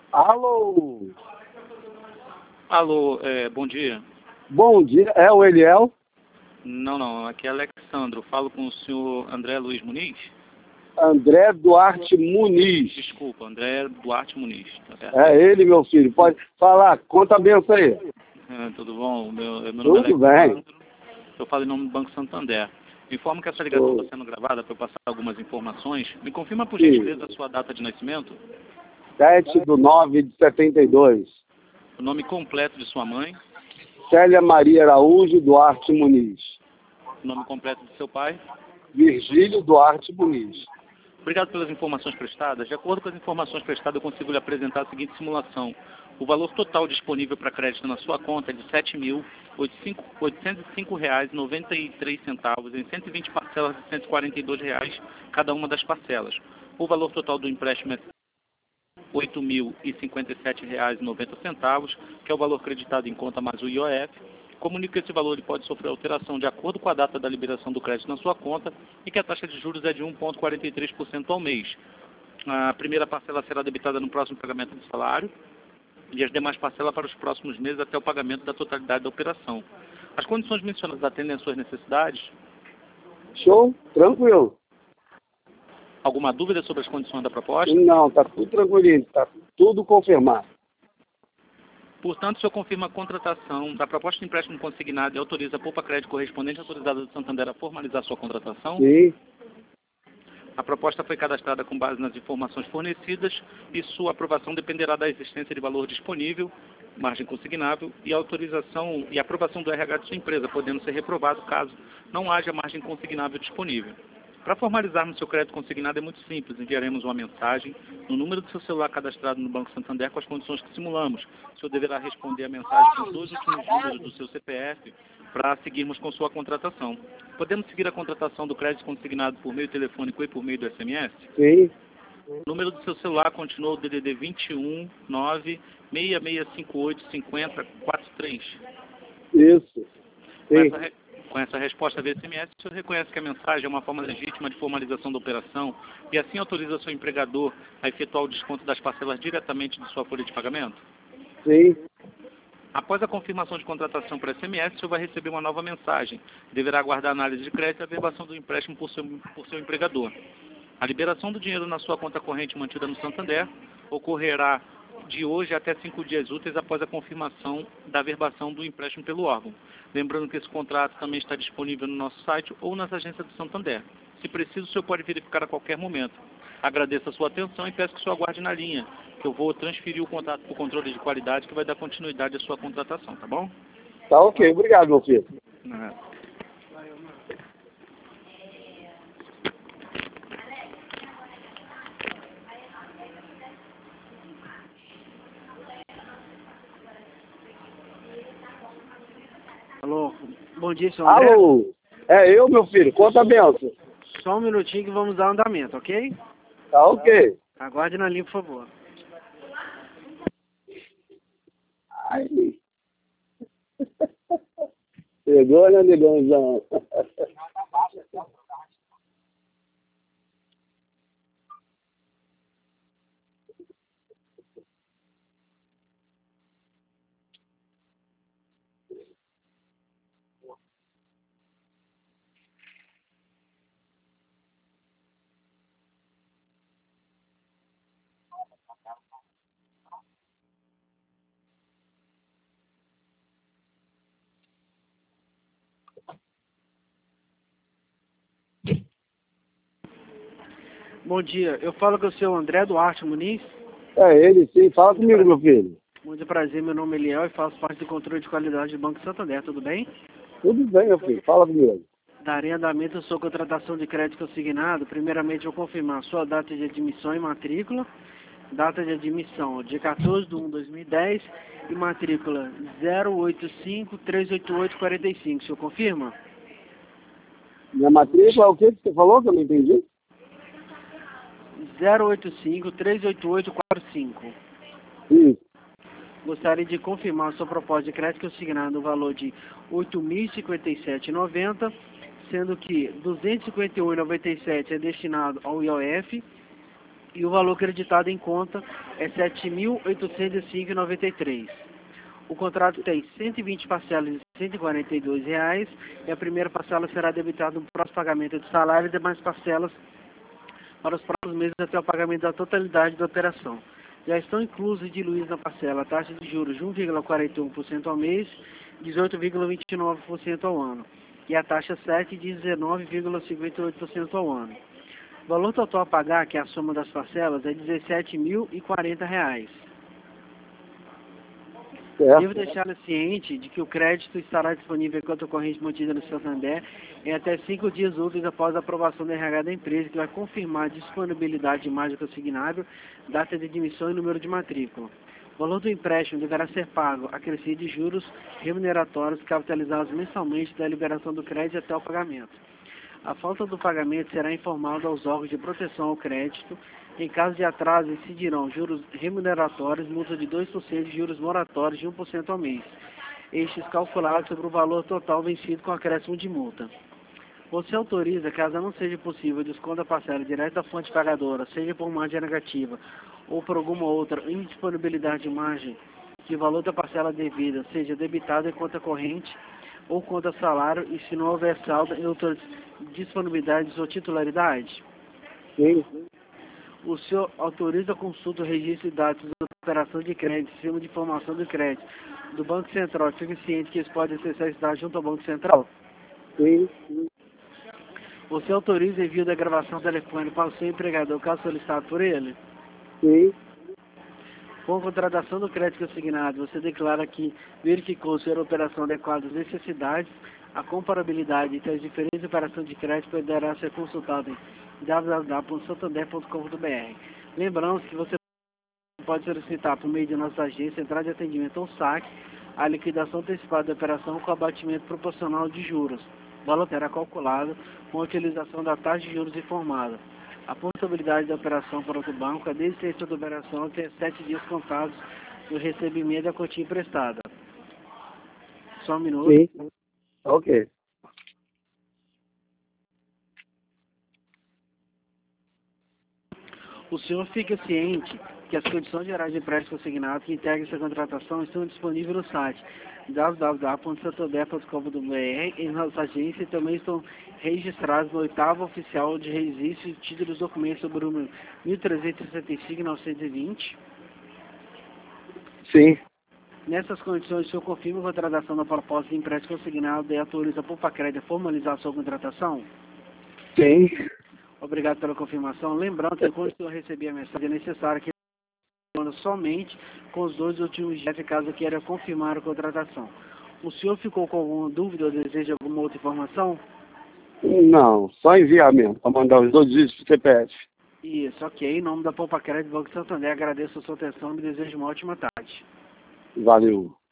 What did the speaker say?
Alô? Alô, bom dia. Bom dia, é o Eliel? Não, aqui é Alexandro. Falo com o senhor André Luiz Muniz? André Duarte Muniz. Desculpa, André Duarte Muniz. Tá certo? É ele, meu filho. Pode falar, conta a benção aí. Tudo bom? Meu nome é Tudo Alexandro. bem. Eu falo em nome do Banco Santander. Informo que essa ligação está sendo gravada para eu passar algumas informações. Me confirma, por gentileza, a sua data de nascimento, 7/9/72. o nome completo de sua mãe, Célia Maria Araújo Duarte Muniz. o nome completo de seu pai. Virgílio Duarte Muniz. Obrigado pelas informações prestadas. De acordo com as informações prestadas, eu consigo lhe apresentar a seguinte simulação. O valor total disponível para crédito na sua conta é de R$ 7.805,93 em 120 parcelas de R$ 142, cada uma das parcelas. O valor total do empréstimo é R$ 8.057,90, que é o valor creditado em conta mais o IOF. Comunico que esse valor ele pode sofrer alteração de acordo com a data da liberação do crédito na sua conta e que a taxa de juros é de 1,43% ao mês. A primeira parcela será debitada no próximo pagamento do salário e as demais parcelas para os próximos meses até o pagamento da totalidade da operação. As condições mencionadas atendem às suas necessidades? Show? Tranquilo? Alguma dúvida sobre as condições da proposta? Não, tá tudo tranquilinho, tá tudo confirmado. Portanto, o senhor confirma a contratação da proposta de empréstimo consignado e autoriza a poupa crédito correspondente autorizada do Santander a formalizar sua contratação? Sim. A proposta foi cadastrada com base nas informações fornecidas e sua aprovação dependerá da existência de valor disponível, margem consignável e autorização e aprovação do RH de sua empresa, podendo ser reprovado caso não haja margem consignável disponível. Para formalizarmos seu crédito consignado é muito simples. Enviaremos uma mensagem no número do seu celular cadastrado no Banco Santander com as condições que simulamos. O senhor deverá responder a mensagem com os 2 últimos números do seu CPF para seguirmos com sua contratação. Podemos seguir a contratação do crédito consignado por meio telefônico e por meio do SMS? Sim. O número do seu celular continua o DDD 21 9 6658 5043. Isso. Sim. Com essa resposta via SMS, o senhor reconhece que a mensagem é uma forma legítima de formalização da operação e assim autoriza seu empregador a efetuar o desconto das parcelas diretamente de sua folha de pagamento? Sim. Após a confirmação de contratação por SMS, o senhor vai receber uma nova mensagem. Deverá aguardar a análise de crédito e a averbação do empréstimo por seu empregador. A liberação do dinheiro na sua conta corrente mantida no Santander ocorrerá de hoje até 5 dias úteis após a confirmação da averbação do empréstimo pelo órgão. Lembrando que esse contrato também está disponível no nosso site ou nas agências do Santander. Se preciso, o senhor pode verificar a qualquer momento. Agradeço a sua atenção e peço que o senhor aguarde na linha, que eu vou transferir o contato para o controle de qualidade que vai dar continuidade à sua contratação, tá bom? Tá ok, obrigado, meu filho. Alô, bom dia, senhor André. Alô? É eu, meu filho, conta a benção. Só um minutinho que vamos dar andamento, ok? Tá ok. Aguarde na linha, por favor. Aí. Pegou, né, negãozão? Bom dia, eu falo com o senhor André Duarte Muniz. É ele sim, fala comigo, meu filho. Muito prazer, meu nome é Eliel e faço parte do controle de qualidade do Banco Santander, tudo bem? Tudo bem, meu filho, fala comigo. Darei andamento à sua contratação de crédito consignado. Primeiramente, eu vou confirmar sua data de admissão e matrícula. Data de admissão, dia 14/1/2010 e matrícula 085-388-45. O senhor confirma? Minha matrícula é o que você falou que eu não entendi? 085-388-45. Isso. Gostaria de confirmar sua proposta de crédito consignado no valor de R$ 8.057,90, sendo que R$ 251,97 é destinado ao IOF e o valor creditado em conta é R$ 7.805,93. O contrato tem 120 parcelas de R$ 142,00 e a primeira parcela será debitada no próximo pagamento do salário e demais parcelas para os próximos meses até o pagamento da totalidade da operação. Já estão inclusos e diluídos na parcela a taxa de juros de 1,41% ao mês, 18,29% ao ano, e a taxa 7 de 19,58% ao ano. O valor total a pagar, que é a soma das parcelas, é R$ 17.040. Devo deixá-la ciente de que o crédito estará disponível em conta corrente mantida no Santander em até 5 dias úteis após a aprovação do RH da empresa, que vai confirmar a disponibilidade de imagem consignável, data de admissão e número de matrícula. O valor do empréstimo deverá ser pago acrescido de juros remuneratórios capitalizados mensalmente da liberação do crédito até o pagamento. A falta do pagamento será informada aos órgãos de proteção ao crédito. Em caso de atraso, incidirão juros remuneratórios, multa de 2% e juros moratórios de 1% ao mês. Estes calculados sobre o valor total vencido com acréscimo de multa. Você autoriza, caso não seja possível, o desconto da parcela direto da fonte pagadora, seja por margem negativa ou por alguma outra indisponibilidade de margem, que o valor da parcela devida seja debitado em conta corrente ou conta salário e se não houver saldo em outras disponibilidades ou titularidade? Sim. O senhor autoriza a consulta, o registro de dados da operação de crédito, sistema de informação do crédito do Banco Central, fica ciente que eles podem acessar esses dados junto ao Banco Central? Sim. Você autoriza o envio da gravação telefônica para o seu empregador, caso solicitado por ele? Sim. Com a contratação do crédito consignado, você declara que verificou ser a operação adequada às necessidades, a comparabilidade entre as diferentes operações de crédito poderá ser consultada em www.santander.com.br. Lembramos que você pode solicitar por meio de nossa agência central de atendimento ou SAC a liquidação antecipada da operação com abatimento proporcional de juros. O valor será calculado com a utilização da taxa de juros informada. A portabilidade da operação para outro banco é desde a existência da operação até 7 dias contados do recebimento da quantia emprestada. Só um minuto. Sim. Ok. O senhor fica ciente que as condições gerais de empréstimo consignado que integram essa contratação estão disponíveis no site www.santander.com.br em nossa agência e também estão registrados no 8º oficial de registro de títulos e documentos sobre o número 1365-920. Sim. Nessas condições, o senhor confirma a contratação da proposta de empréstimo consignado e autoriza a Poupa-Crédito a formalizar a sua contratação? Sim. Obrigado pela confirmação. Lembrando que quando o senhor receber a mensagem, é necessário que responda somente com os 2 últimos dias, caso queira confirmar a contratação. O senhor ficou com alguma dúvida ou deseja alguma outra informação? Não, só enviar mesmo, para mandar os 2 dígitos do CPF. Isso, ok. Em nome da Poupa-Crédito Banco Santander, agradeço a sua atenção e desejo uma ótima tarde. Valeu.